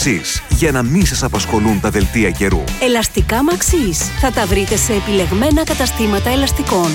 Maxis για να μην σας απασχολούν τα δελτία καιρού. Ελαστικά Maxis. Θα τα βρείτε σε επιλεγμένα καταστήματα ελαστικών.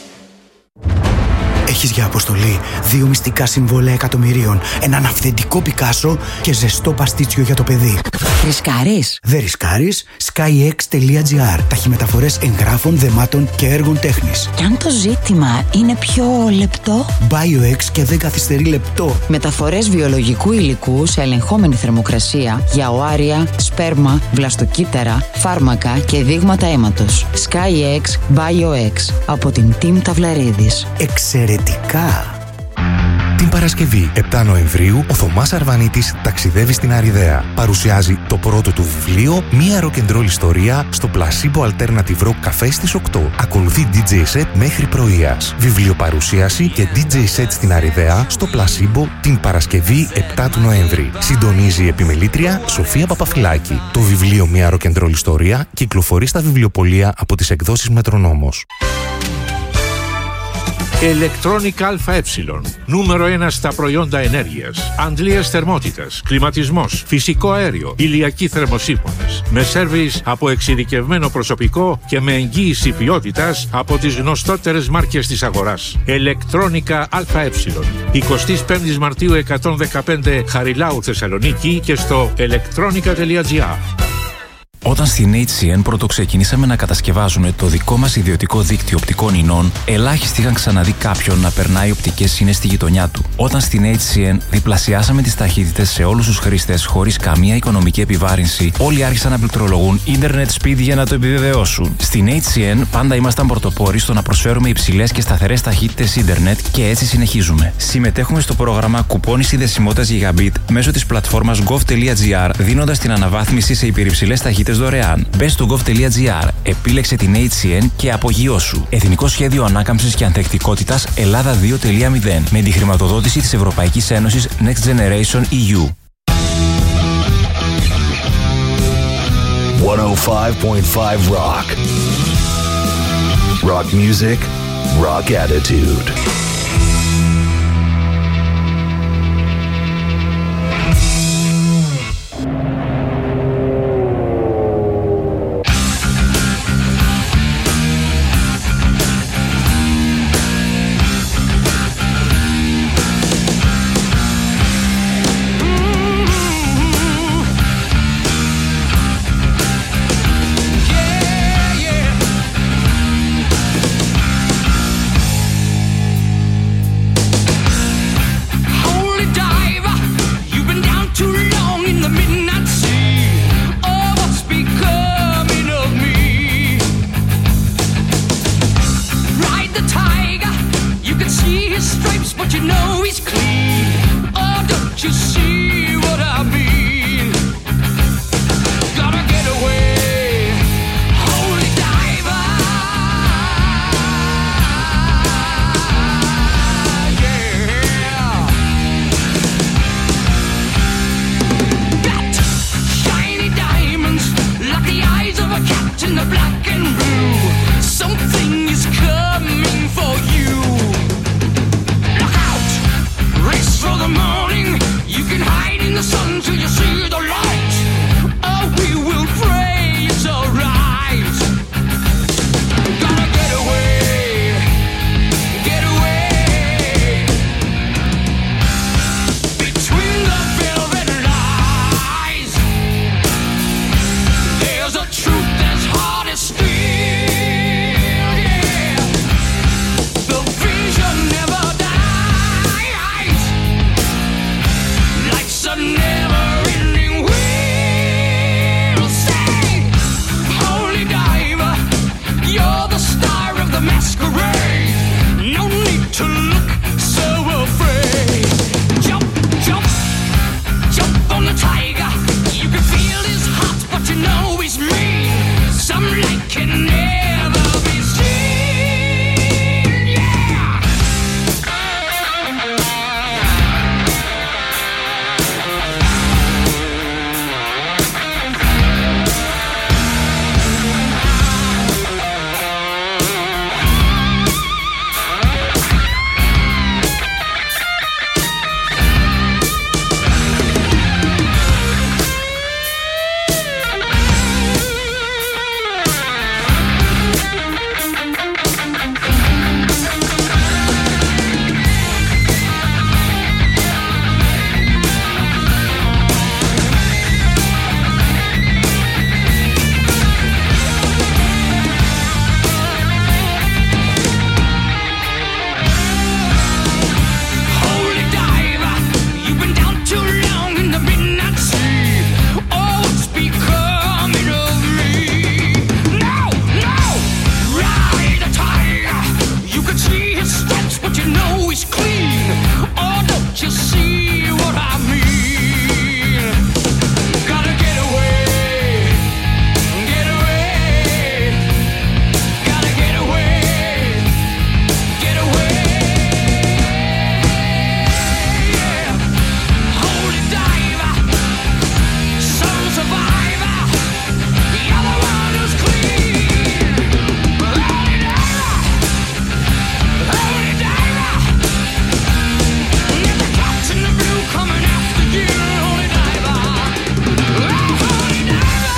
Έχεις για αποστολή 2 μυστικά συμβόλαια εκατομμυρίων, έναν αυθεντικό Πικάσο και ζεστό παστίτσιο για το παιδί. Ρισκάρεις? Δεν ρισκάρεις. skyx.gr. Ταχυμεταφορές εγγράφων, δεμάτων και έργων τέχνης. Κι αν το ζήτημα είναι πιο λεπτό? BioX και δεν καθυστερεί λεπτό. Μεταφορές βιολογικού υλικού σε ελεγχόμενη θερμοκρασία για οάρια, σπέρμα, βλαστοκύτταρα, φάρμακα και δείγματα αίματος. SkyX BioX από την Team Ταυλαρίδης. Εξαιρετικά! Την Παρασκευή 7 Νοεμβρίου, ο Θωμάς Αρβανίτης ταξιδεύει στην Αριδαία. Παρουσιάζει το πρώτο του βιβλίο, μία ροκεντρόλ ιστορία, στο Placebo Alternative Rock Café στις 8. Ακολουθεί DJ set μέχρι πρωίας. Βιβλιοπαρουσίαση και DJ set στην Αριδαία, στο Placebo, την Παρασκευή 7 του Νοέμβρη. Συντονίζει η επιμελήτρια Σοφία Παπαφυλάκη. Το βιβλίο «Μία ροκεντρόλ ιστορία» κυκλοφορεί στα βιβλιοπωλεία από τις εκδόσεις Μετρονόμος. Electronic ΑΕ. Νούμερο 1 στα προϊόντα ενέργειας. Αντλίας θερμότητας, κλιματισμός, φυσικό αέριο, ηλιακοί θερμοσύφωνες. Με σέρβις από εξειδικευμένο προσωπικό και με εγγύηση ποιότητας από τις γνωστότερες μάρκες της αγοράς. Electronica ΑΕ. 25 Μαρτίου 115 Χαριλάου Θεσσαλονίκη και στο electronica.gr. Όταν στην HCN πρωτοξεκινήσαμε να κατασκευάζουμε το δικό μας ιδιωτικό δίκτυο οπτικών ινών, ελάχιστοι είχαν ξαναδεί κάποιον να περνάει οπτικές ίνες στη γειτονιά του. Όταν στην HCN διπλασιάσαμε τις ταχύτητες σε όλους τους χρήστες χωρίς καμία οικονομική επιβάρυνση, όλοι άρχισαν να πληκτρολογούν Internet Speed για να το επιβεβαιώσουν. Στην HCN πάντα ήμασταν πρωτοπόροι στο να προσφέρουμε υψηλές και σταθερές ταχύτητες Ίντερνετ και έτσι συνεχίζουμε. Συμμετέχουμε στο πρόγραμμα κουπόνι συνδεσιμότητας Gigabit μέσω της πλατφόρμας gov.gr, δίνοντας την αναβάθμιση σε υπερυψηλές ταχύτητες δωρεάν. Μπες στο gov.gr, επίλεξε την HCN και απογειώσου. Εθνικό Σχέδιο Ανάκαμψης και Ανθεκτικότητας Ελλάδα 2.0 με τη χρηματοδότηση της Ευρωπαϊκής Ένωσης Next Generation EU. 105.5 Rock. Rock music, rock attitude. Truth as hard as steel, yeah.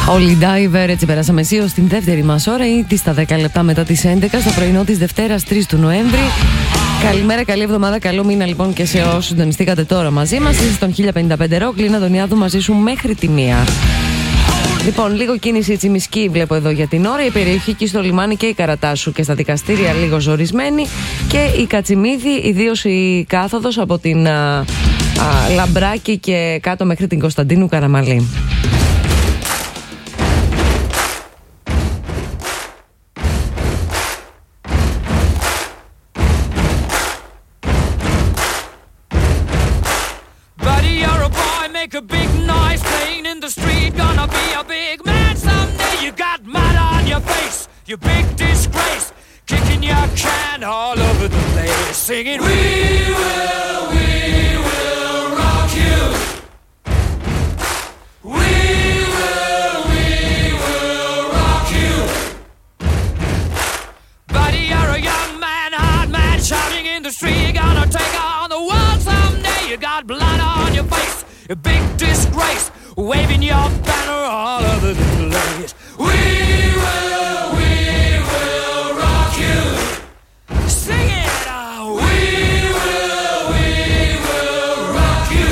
Όλοι Diver, έτσι περάσαμε αισίω στην δεύτερη μας ώρα ή στα 10 λεπτά μετά τις 11 στο πρωινό της Δευτέρας 3 του Νοέμβρη. Καλημέρα, καλή εβδομάδα, καλό μήνα λοιπόν και σε όσους συντονιστήκατε τώρα μαζί μας. Είσαι στον 1055 Rock, Λίνα Δονιάδου μαζί σου μέχρι τη 1. Λοιπόν, λίγο κίνηση τσιμισκή βλέπω εδώ για την ώρα. Η περιοχή εκεί στο λιμάνι και η Καρατάσου και στα δικαστήρια λίγο ζορισμένη. Και η Κατσιμίδη, ιδίως η κάθοδος από την Λαμπράκη και κάτω μέχρι την Κωνσταντίνου Καραμαλή. You big disgrace, kicking your can all over the place, singing, we will rock you. We will rock you. Buddy, you're a young man, hard man, shouting in the street, you're gonna take on the world someday. You got blood on your face, a big disgrace, waving your banner all over the place. We will rock you. Sing it. We will rock you.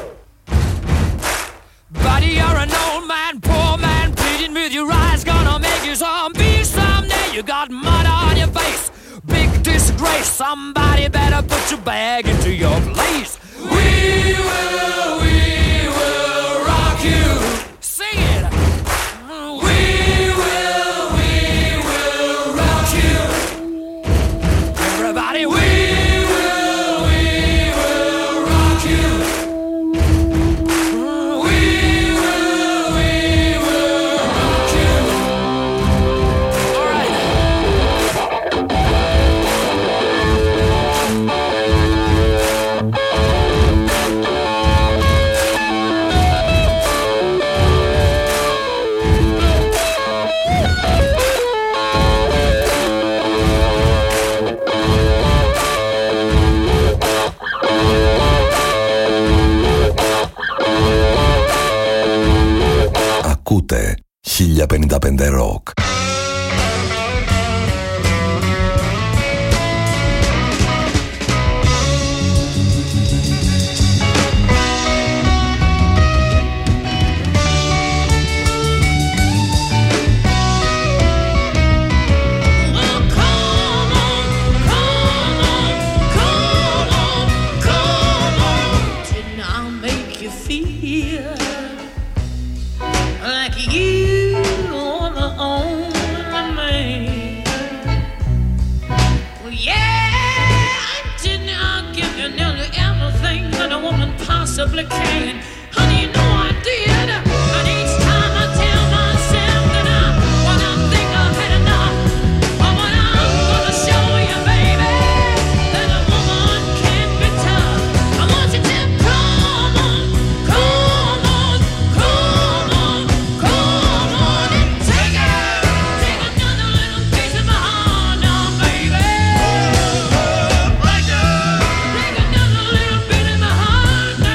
Buddy, you're an old man, poor man, pleading with your eyes, gonna make you zombie someday. You got mud on your face, big disgrace. Somebody better put your bag into your place. We will rock you. Sing it. We will rock you. Everybody, we will rock you. We will rock you. All right. Ακούτε 1055 Rock. Possibly can. Honey, you know I did. And each time I tell myself that when I think I've had enough, but when I'm gonna show you, baby, that a woman can be tough. I want you to come on, come on, come on, come on and take another little piece of my heart now, baby. Take another little bit of my heart now.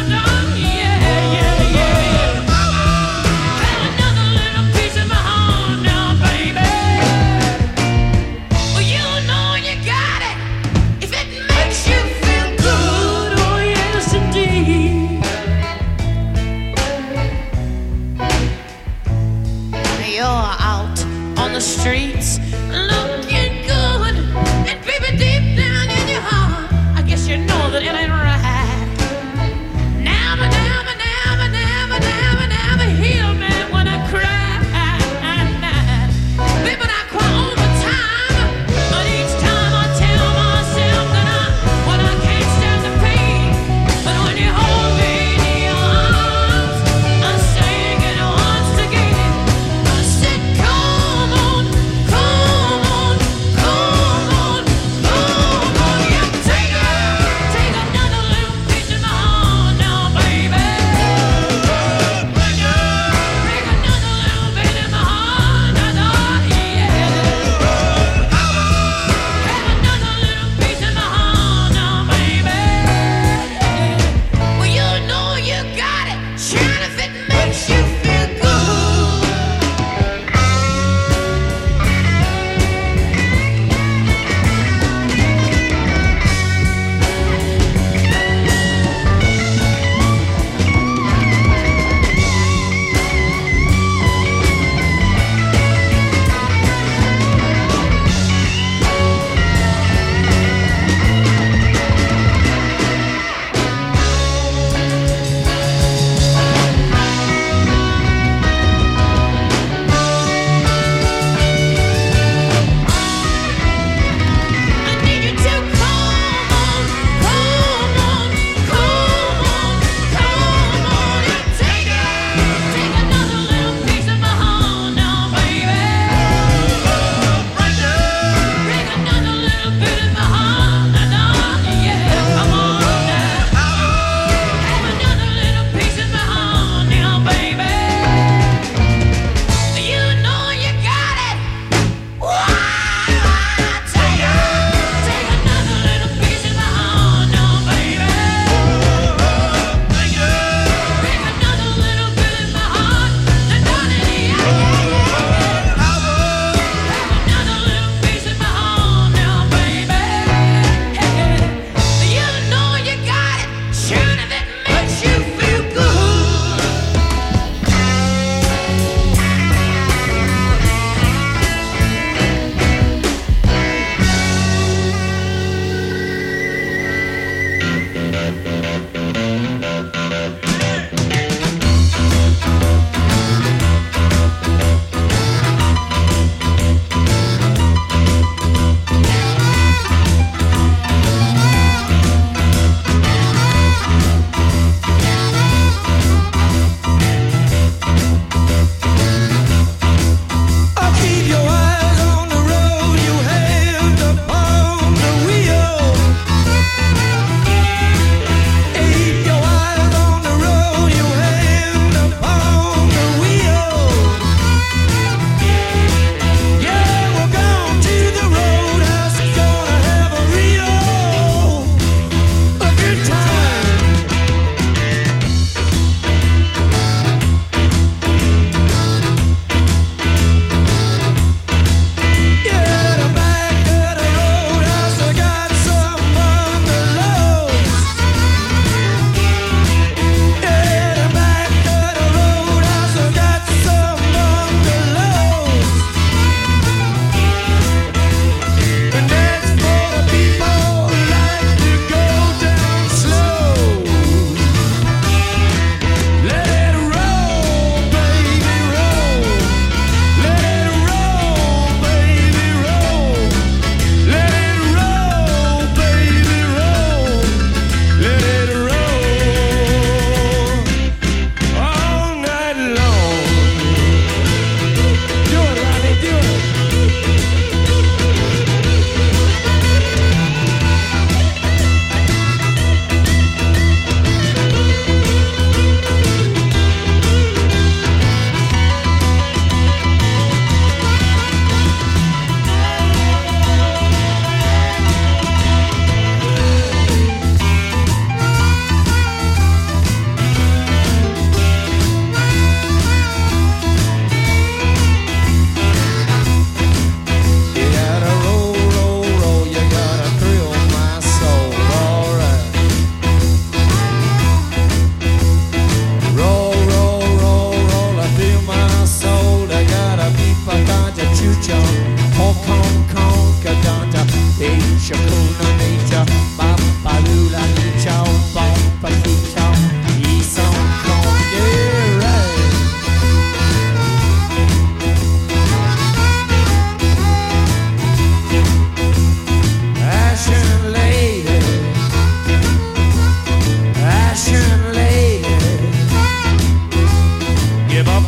Streets looking good, and baby, deep down in your heart, I guess you know that it ain't right. Never, never, never, never, never, never heal me when I cry. Baby, I cry all the time, but each time I tell myself that when I can't stand the pain, but when you hold me in your arms, I'm saying it once again. I said, come on, come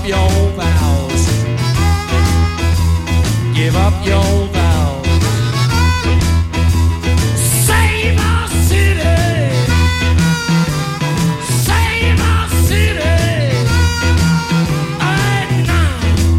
your vows. Give up your vows. Save our city. Save our city. Right now.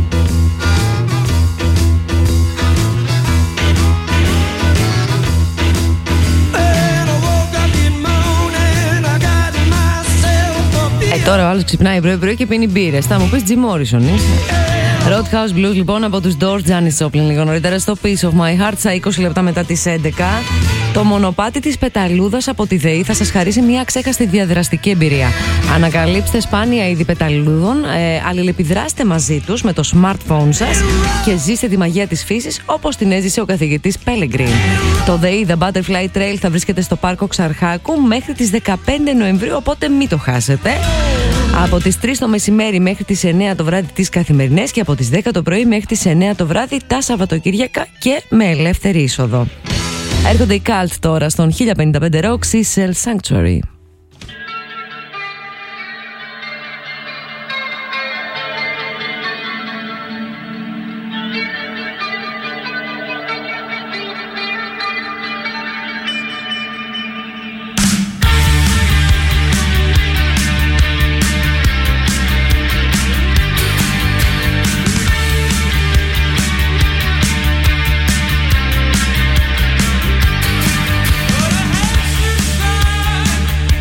When I woke up this morning, I got myself a Τώρα ο άλλος ξυπνάει πρωί-πρωί και πίνει μπύρες. Θα μου πεις Jim Morrison είσαι. Roadhouse Blues λοιπόν από τους Doors, Janis Joplin λίγο νωρίτερα στο Piece of My Heart στα 20 λεπτά μετά τις 11. Το μονοπάτι της πεταλούδας από τη ΔΕΗ θα σας χαρίσει μια αξέχαστη διαδραστική εμπειρία. Ανακαλύψτε σπάνια είδη πεταλούδων, αλληλεπιδράστε μαζί τους με το smartphone σας και ζήστε τη μαγεία της φύσης όπως την έζησε ο καθηγητής Pellegrin. Το ΔΕΗ The Butterfly Trail θα βρίσκεται στο πάρκο Ξαρχάκου μέχρι τις 15 Νοεμβρίου, οπότε μην το χάσετε. Από τις 3 το μεσημέρι μέχρι τις 9 το βράδυ τις καθημερινές και από τις 10 το πρωί μέχρι τις 9 το βράδυ τα Σαββατοκύριακα και με ελεύθερη είσοδο. Έρχονται οι Cult τώρα στον 1055 Rock Cecil Sanctuary. Well, I had to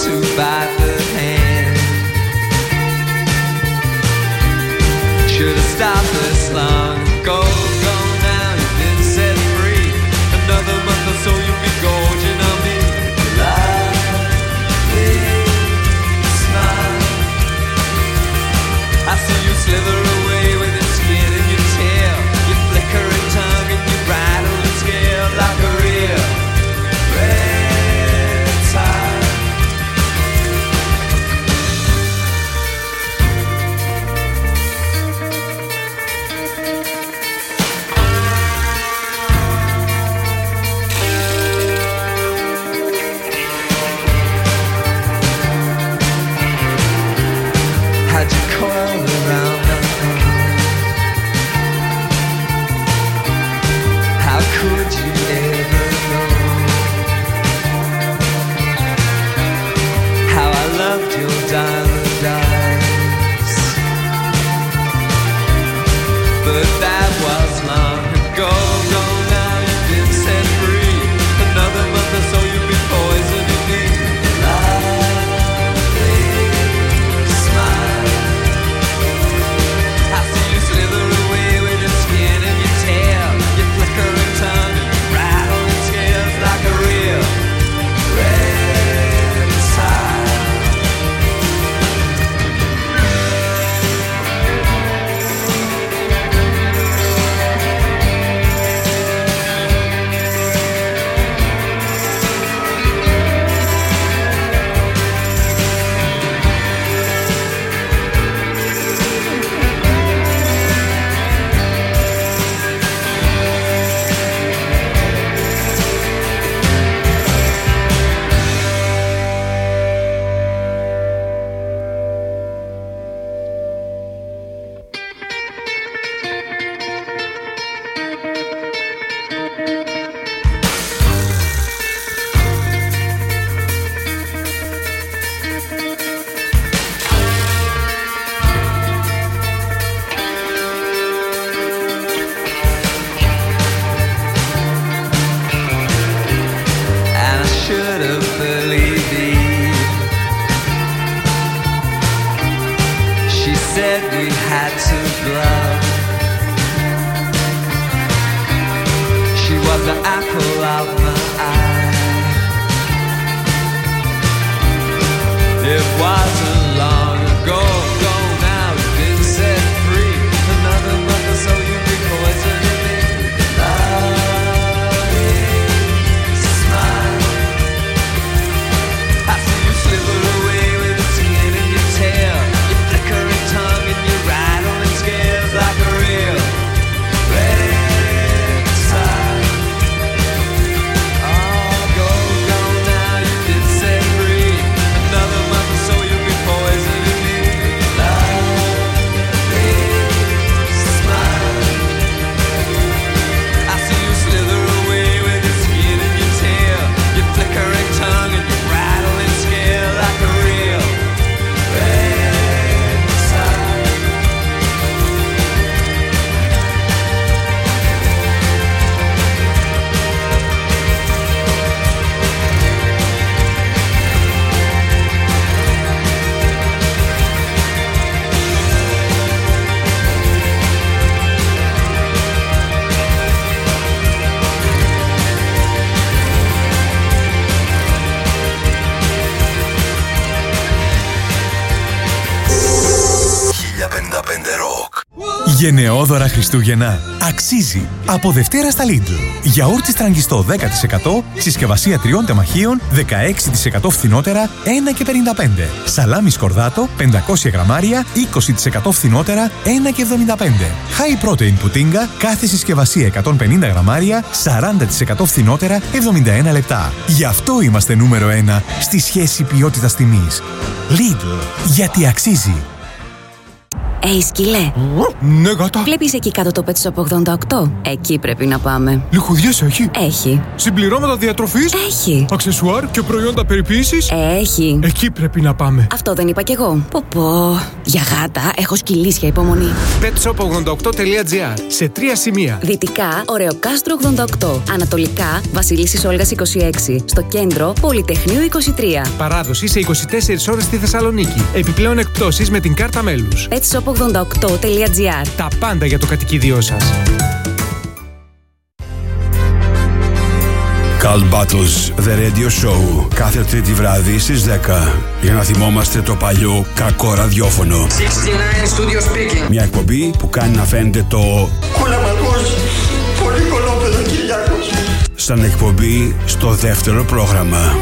to bite the hand. Should have stopped this long ago. Go now, you've been set free. Another month or so you'll be gorging on me. Lovely smile. I see you slither away with your skin and your tail, your flickering tongue and your rattle and scale like a real reptile. Had you coiled around my arm? How could you ever know how I loved your diamond eyes? But that was long ago. Go now, you've been set free. Another month or so you'll be poisoning me. Lovely smile. I see you slither away with your skin and your tail, your flickering tongue and your rattling scales like a real reptile. And I should have believed Eve. She said we had to bluff. She was the apple of my eye. It wasn't long ago. Go now, you've been set free. Another month or so you'll be poisoning me. Lovely smile. I see you slither away with your skin and your tail, your flickering tongue and your rattling scales like a real reptile. Oh, go now, you've been set free. Another month or so you'll be poisoning me. Lovely smile. I see you slither away with your skin and your tail, your flickering tongue and your rattling scale like a real reptile. Γενναιόδωρα Χριστούγεννα. Αξίζει. Από Δευτέρα στα Lidl. Γιαούρτι στραγγιστό 10%, συσκευασία 3 τεμαχίων 16% φθηνότερα 1,55. Σαλάμι σκορδάτο 500 γραμμάρια 20% φθηνότερα 1,75. High protein πουτίνγκα κάθε συσκευασία 150 γραμμάρια 40% φθηνότερα 71 λεπτά. Γι' αυτό είμαστε νούμερο 1 στη σχέση ποιότητας τιμής. Lidl. Γιατί αξίζει. Σκύλε. Ναι, γάτα. Βλέπεις εκεί κάτω το Pet Shop 88? Εκεί πρέπει να πάμε. Λιχουδιές έχει. Έχει. Συμπληρώματα διατροφής. Έχει. Αξεσουάρ και προϊόντα περιποίησης. Έχει. Εκεί πρέπει να πάμε. Αυτό δεν είπα κι εγώ. Πω. Για γάτα έχω σκυλίσια υπομονή. petshop88.gr. Σε 3 σημεία. Δυτικά, Ωρεοκάστρο 88. Ανατολικά, Βασιλίσσης Όλγας 26. Στο κέντρο, Πολυτεχνείου 23. Παράδοση σε 24 ώρες στη Θεσσαλονίκη. Επιπλέον εκπτώσεις με την κάρτα μέλους. petshop88.gr. Τα πάντα για το κατοικίδιό σας. Cult Battles, The Radio Show. Κάθε Τρίτη βράδυ στις 10. Για να θυμόμαστε το παλιό κακό ραδιόφωνο. 69 Studio Speaking. Μια εκπομπή που κάνει να φαίνεται το Κουλαμαλκός, πολύ κολόπεδο Κυριάκος. σαν εκπομπή στο δεύτερο πρόγραμμα.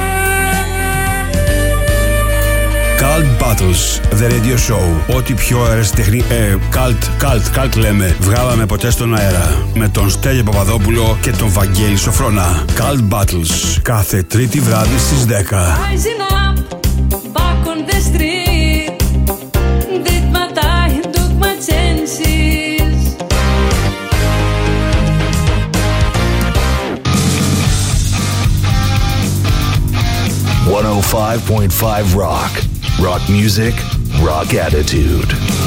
Cult Battles, The Radio Show. Ό,τι πιο αεραστεχνή... Cult λέμε. Βγάλαμε ποτέ στον αέρα. Με τον Στέλιο Παπαδόπουλο και τον Βαγγέλη Σοφρόνα. Cult Battles. Κάθε Τρίτη βράδυ στις 10. Rising up, back on the street. Did my time, took my chances. 105.5 Rock. Rock music, rock attitude.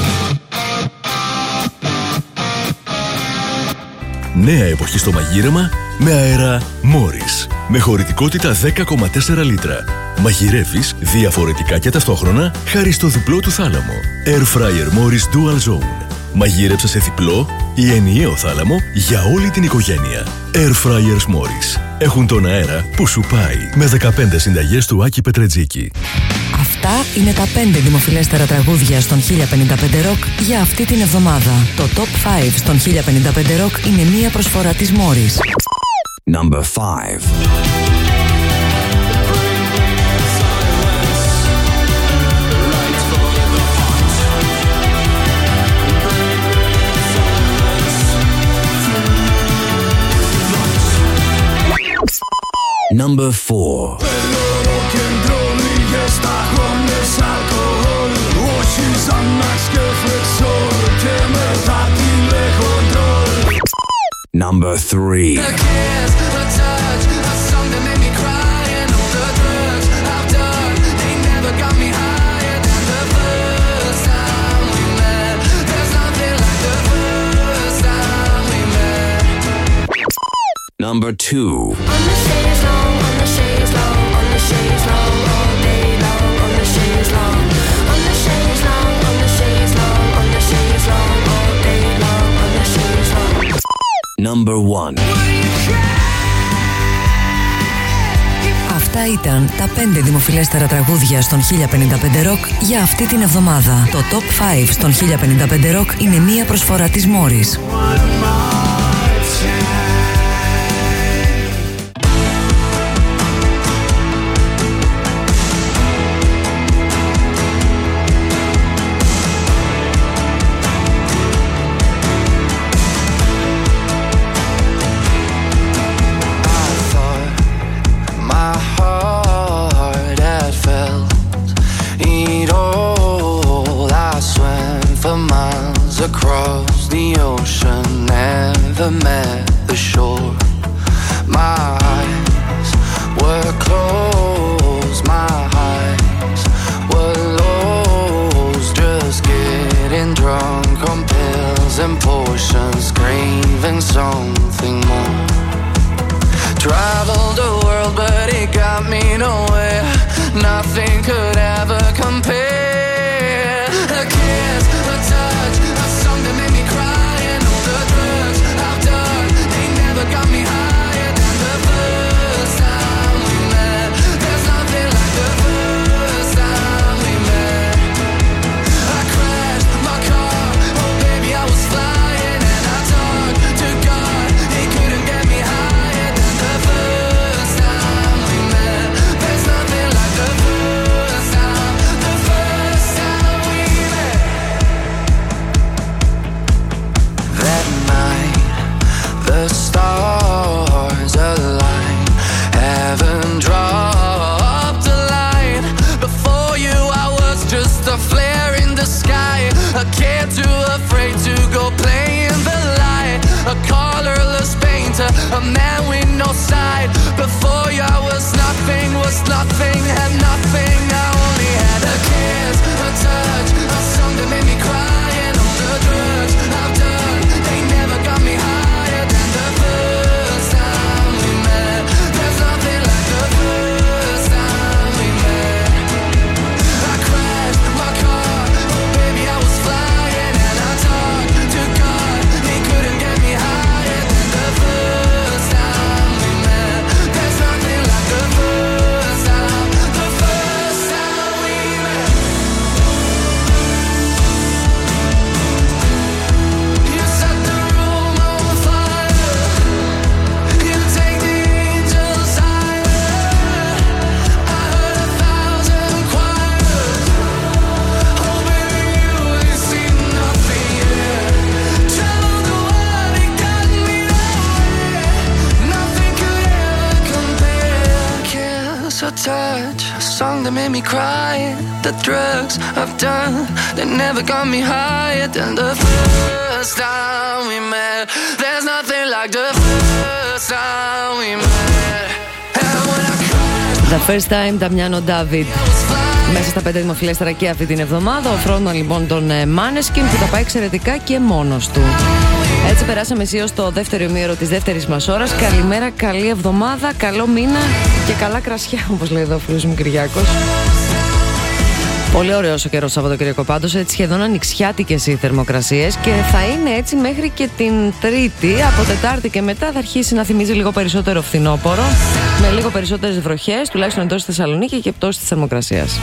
Νέα εποχή στο μαγείρεμα με αέρα Morris. Με χωρητικότητα 10,4 λίτρα. Μαγειρεύεις διαφορετικά και ταυτόχρονα χάρη στο διπλό του θάλαμο. Air Fryer Morris Dual Zone. Μαγείρεψε σε διπλό ή ενιαίο θάλαμο για όλη την οικογένεια. Air Fryers Morris. Έχουν τον αέρα που σου πάει. Με 15 συνταγές του Άκη Πετρετζίκη. Αυτά είναι τα 5 δημοφιλέστερα τραγούδια στον 1055 Rock για αυτή την εβδομάδα. Το Top 5 στον 1055 Rock είναι μία προσφορά της Morris. Number 5. Number 4. Number 3. Number 2. Number 1. Αυτά ήταν τα 5 δημοφιλέστερα τραγούδια στον 1055 Rock για αυτή την εβδομάδα. Το Top 5 στον 1055 Rock είναι μία προσφορά της Morris. Across the ocean, never met the shore. My eyes were closed, my eyes were lost. Just getting drunk on pills and potions, craving something more. Traveled the world, but it got me nowhere. Nothing could ever compare. A kiss, a touch, a song that made me cry, and all the drugs I've done, they never got me higher than the first time we met. There's nothing like the first time we met. I crashed my car, oh baby I was flying, and I talked to God, he couldn't get me higher than the first time we met. There's nothing like the first time, the first touch, a song that made me cry. The drugs I've done, they never got me higher than the first time we met. There's nothing like the first time we met. And when I cried, The First Time, Damiano David. Μέσα στα 5 δημοφιλέστερα και αυτή την εβδομάδα. Ο frontman λοιπόν των Måneskin που τα πάει εξαιρετικά και μόνος του. Έτσι περάσαμε αισίως στο δεύτερο ημίωρο της δεύτερης μας ώρας. Καλημέρα, καλή εβδομάδα, καλό μήνα και καλά κρασιά, όπως λέει εδώ ο φίλος μου Κυριάκος. Πολύ ωραίος ο καιρός Σαββατοκύριακο πάντως, έτσι σχεδόν ανοιξιάτικες οι θερμοκρασίες και θα είναι έτσι μέχρι και την Τρίτη. Από Τετάρτη και μετά θα αρχίσει να θυμίζει λίγο περισσότερο φθινόπωρο, με λίγο περισσότερες βροχές, τουλάχιστον εντός της Θεσσαλονίκη και πτώση της θερμοκρασίας.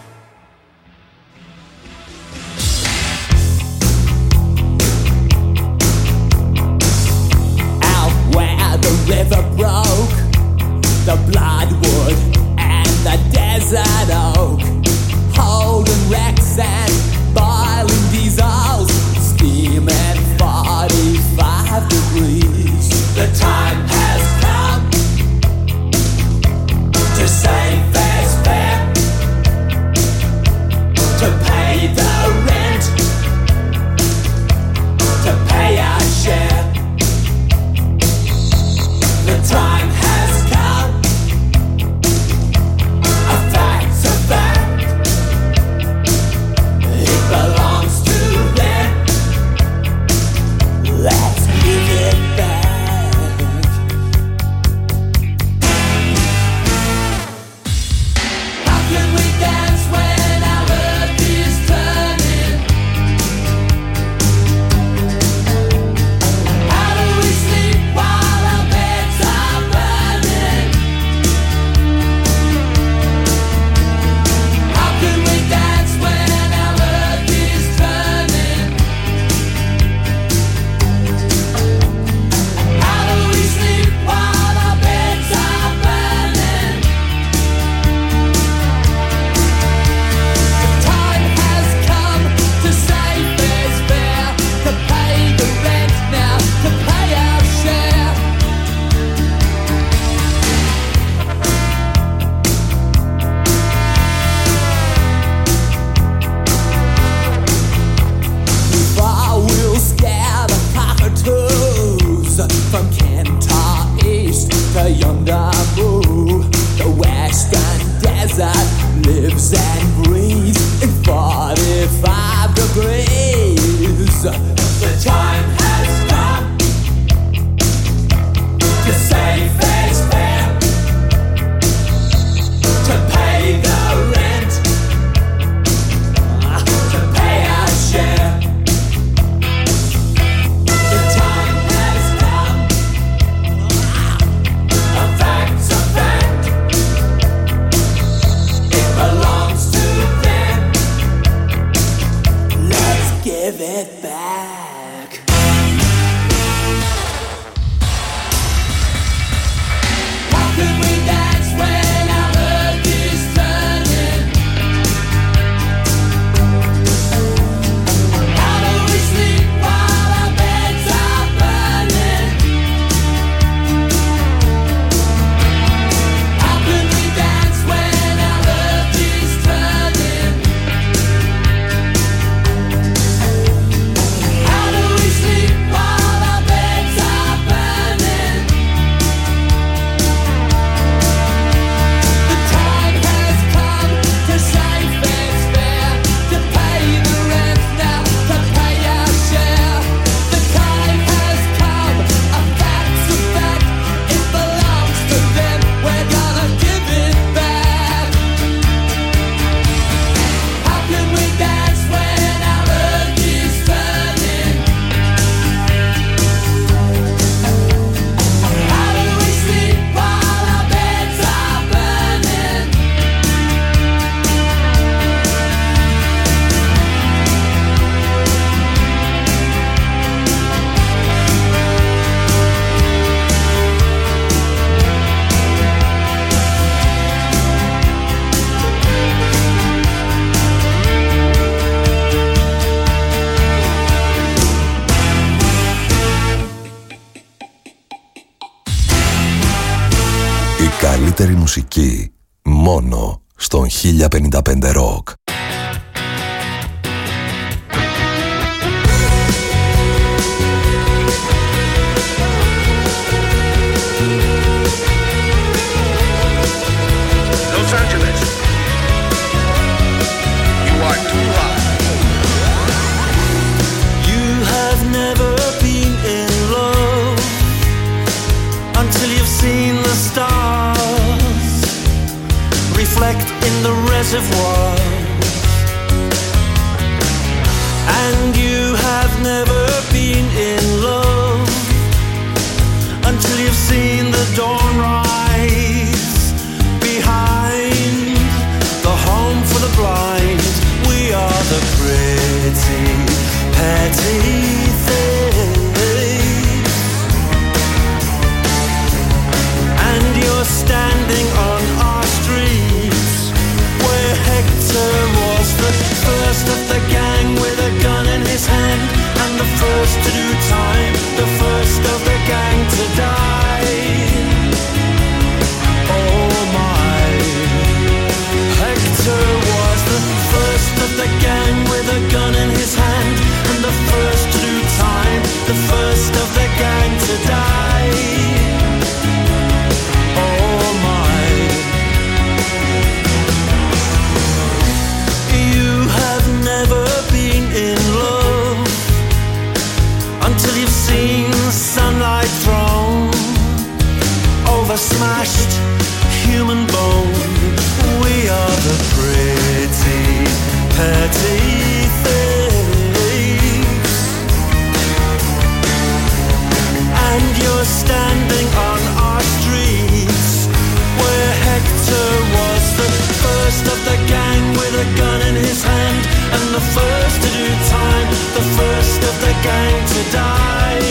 River broke, the bloodwood and the desert oak, holding wrecks and boiling diesels, steaming 45 degrees. The time has come to save this fare, to pay the rent, to pay our share. The time has come. A fact's a fact. It belongs to them. Let's give it back. How can we dance when our earth is turning? How do we sleep while our beds are burning? How can we dance when our earth is turning? How do we sleep while our beds are burning? The time has come to save this fare, to pay the rent now, to pay our share. I will scare the cockatoos from Kentar East to yonder moon. The western desert lives and breathes in 45 degrees. The time has come to save this fare, to pay the rent, to pay our share. The time has come. A fact's a fact. It belongs to them. Let's give it back. How can we dance when our earth is turning? How do we sleep while our beds are burning? How can we dance when our earth is turning? How do we sleep while our beds are burning? The time has come to save this fare, to pay the rent now, to pay our share. The time has come, a fact's a fact. It belongs to them. We're gonna give it back. How can we dance when our earth is turning? How do we sleep while our beds are burning? Η καλύτερη μουσική Μόνο στον 1055 Rock. Los Angeles, you are too hot. You have never been in love until you've seen the stars reflect in the reservoir. And you have never been in love until you've seen the dawn rise behind the home for the blind. We are the pretty, petty things, and you're standing on our streets where Hector was the first of the gang with a gun in his hand, and the first to do time, the first of the gang to die. Oh my, Hector was the first of the gang with a gun in his hand, and the first to do time, the first of the gang to die. Oh my, you have never been in love until you've seen sunlight thrown over smashed human bone. We are the pretty, petty things, and you're standing on our streets where Hector was the first of the gang with a gun in his hand, and the first to do time, the first of the gang to die.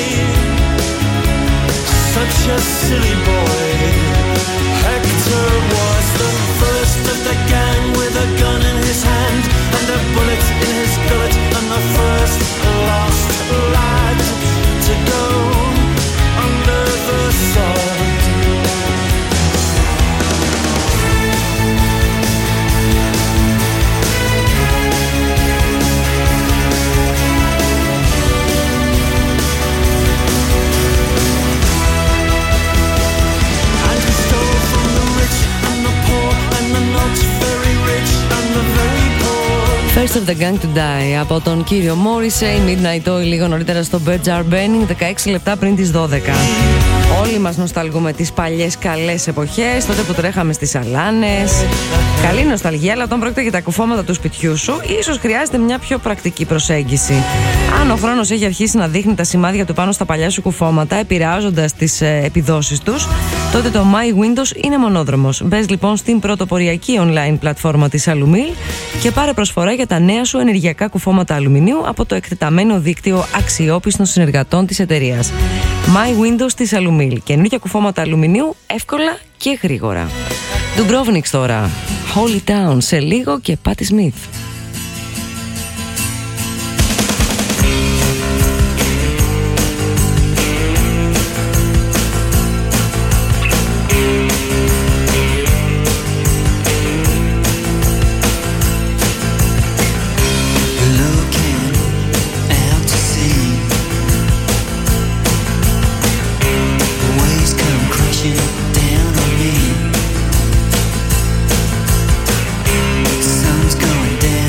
Such a silly boy. Hector was the first of the gang with a gun in his hand and a bullet in his gullet, and the first lost lad to go under the sod. First of the Gang to Die από τον κύριο Morrissey, Midnight Oil λίγο νωρίτερα στο Birds Are Burning, 16 λεπτά πριν τις 12. Όλοι μας νοσταλγούμε τις παλιές καλές εποχές, τότε που τρέχαμε στις σαλάνες. Καλή νοσταλγία, αλλά όταν πρόκειται για τα κουφώματα του σπιτιού σου, ίσως χρειάζεται μια πιο πρακτική προσέγγιση. Αν ο χρόνος έχει αρχίσει να δείχνει τα σημάδια του πάνω στα παλιά σου κουφώματα, επηρεάζοντας τις επιδόσεις τους, τότε το My Windows είναι μονόδρομος. Μπες λοιπόν στην πρωτοποριακή online πλατφόρμα της Alumil και πάρε προσφορά για τα νέα σου ενεργειακά κουφώματα αλουμινίου από το εκτεταμένο δίκτυο αξιόπιστων συνεργατών της εταιρείας. My Windows της Alumil. Καινούργια κουφώματα αλουμινίου εύκολα και γρήγορα. Dubrovnik τώρα. Holy Town σε λίγο και Patti Smith. Sun's going down.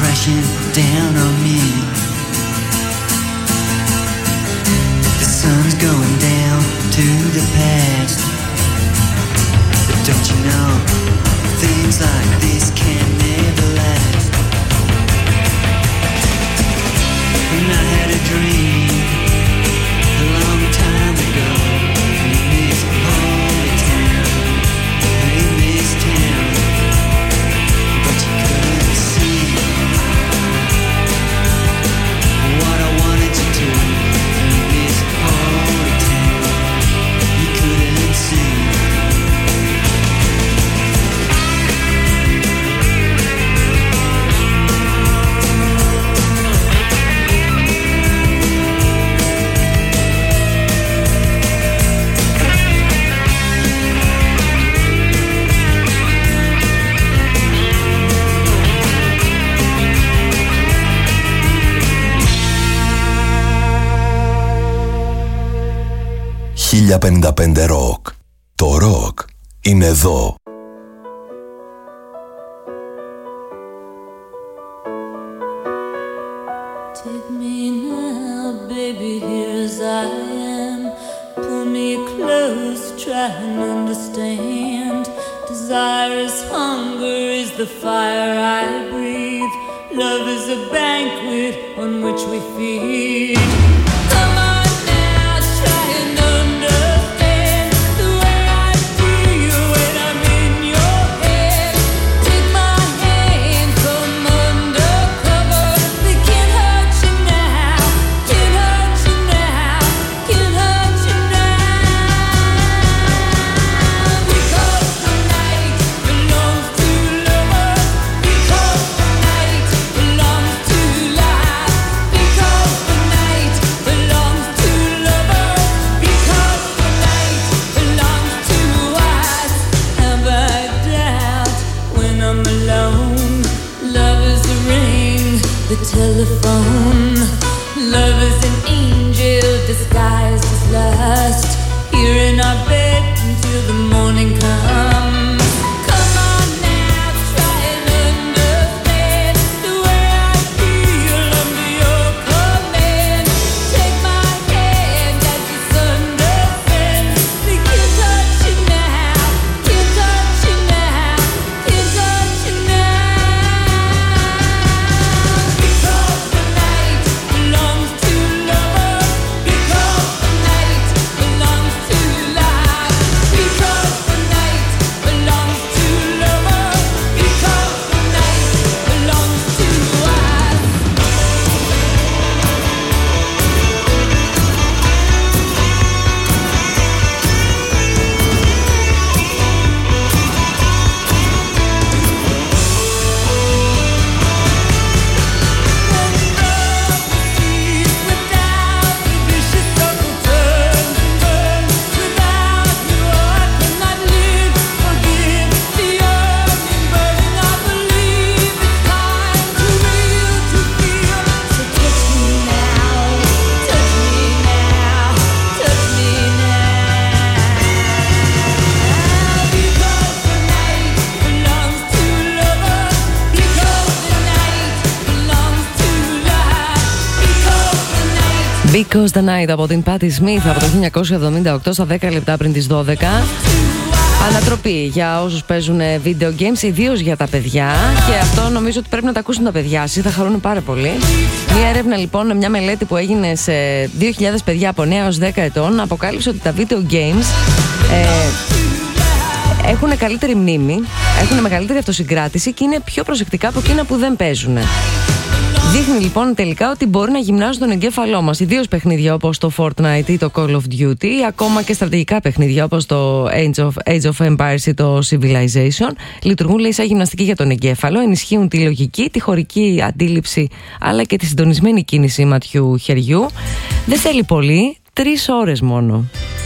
crashing down on me. The sun's going down to the past, but don't you know things like this can never last. And I had a dream a long time ago, in this holy town, in this town, but you couldn't see what I wanted to do. In this holy town, you couldn't see. «1055 Rock». Το ροκ είναι εδώ. Take me now, baby, here as I am. Pull me close, try and understand. Desire is hunger, is the fire I breathe. Love is a banquet on which we feed. Come on now, try and understand the way I feel when I'm in your head. Take my hand from undercover. They can't hurt you now, can't hurt you now, can't hurt you now. Because the night belongs to lovers. Because the night belongs to life. Because the night belongs to lovers. Because the night belongs to us. Have I doubt when I'm alone? Love is the ring, the telephone. Love is an angel disguised as lust. Here in our bed until the morning comes. Come on now, try and understand the way I feel under your command. Take my hand as the sun descends. They can't touch you now, can't touch you now, can't touch you now. Because the night belongs to lovers. Because the night belongs to life. Because the night belongs to lovers. Because the night belongs to us. Because the Night από την Patti Smith από το 1978 στα 10 λεπτά πριν τις 12. Ανατροπή για όσους παίζουν video games, ιδίως για τα παιδιά. Και αυτό νομίζω ότι πρέπει να τα ακούσουν τα παιδιά. Εσείς θα χαρούν πάρα πολύ. Μια έρευνα λοιπόν, μια μελέτη που έγινε σε 2.000 παιδιά από 9 έως 10 ετών αποκάλυψε ότι τα video games έχουν καλύτερη μνήμη, έχουν μεγαλύτερη αυτοσυγκράτηση και είναι πιο προσεκτικά από εκείνα που δεν παίζουν. Δείχνει λοιπόν τελικά ότι μπορεί να γυμνάζουν τον εγκέφαλό μας, ιδίως παιχνίδια όπως το Fortnite ή το Call of Duty, ή ακόμα και στρατηγικά παιχνίδια όπως το Age of Empires ή το Civilization. Λειτουργούν, λέει, σαν γυμναστική για τον εγκέφαλο, ενισχύουν τη λογική, τη χωρική αντίληψη αλλά και τη συντονισμένη κίνηση ματιού χεριού. Δεν θέλει πολύ, 3 ώρες μόνο.